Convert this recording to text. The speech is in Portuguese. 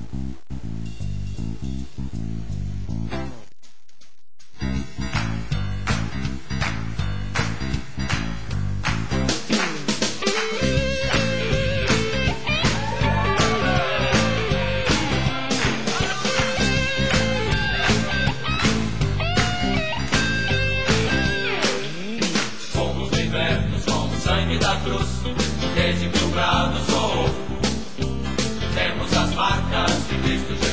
Da cruz, desde 1000 graus no sol, temos as marcas de Cristo Jesus.